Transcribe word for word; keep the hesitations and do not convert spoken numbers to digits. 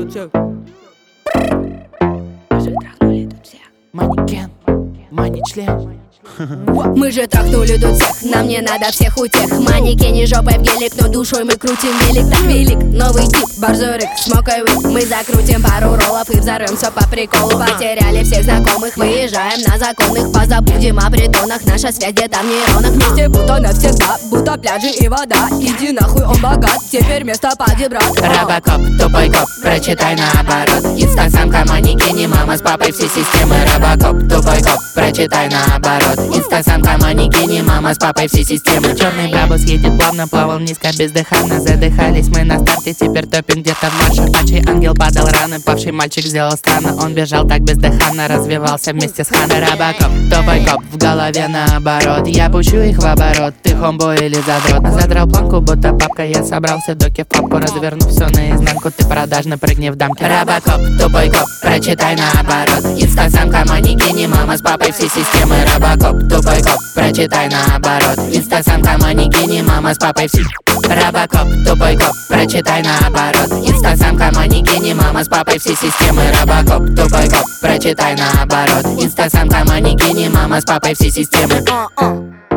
всех. Мы же трахнули тут всех. Манекен, мани-член. Мы же трахнули тут всех, нам не надо всех утех. Манекени жопой в гелик, но душой мы крутим велик. Так велик, новый тип, борзой рык, смокай вик. Мы закрутим пару роллов и взорвем все по приколу. Потеряли всех знакомых, выезжаем на законных. Позабудем о притонах, наша связь где-то в нейронах. Вместе будто навсегда, будто пляжи и вода. Иди нахуй, он богат, теперь место поди, брат. Робокоп, тупой коп, прочитай наоборот. Инстасамка, манекени, мама с папой все системы. Робокоп, тупой коп, прочитай наоборот. Инстасамка, манекени, мама с папой все системы. Черный брабус едет плавно, плавал низко, бездыханно. Задыхались мы на старте, теперь топим где-то в марше. Падший ангел падал раны, павший мальчик сделал странно. Он бежал так бездыханно, развивался вместе с Ханой. Робокоп, тупой коп, в голове наоборот. Я пущу их в оборот, ты хомбой или задрот. Задрал планку, будто папка, я собрался доки в папку. Разверну все наизнанку, ты продажно прыгни в дамки. Робокоп, тупой коп, прочитай наоборот. Инстасамка, манекени, мама с папой все системы. Робокоп, тупой коп, прочитай наоборот. Инстасамка, манекени, мама с папой все. Робокоп, тупой коп, прочитай наоборот. Инстасамка, манекени, мама с папой все системы. Робокоп, тупой коп, прочитай наоборот. Инстасамка, манекени, мама с папой все системы.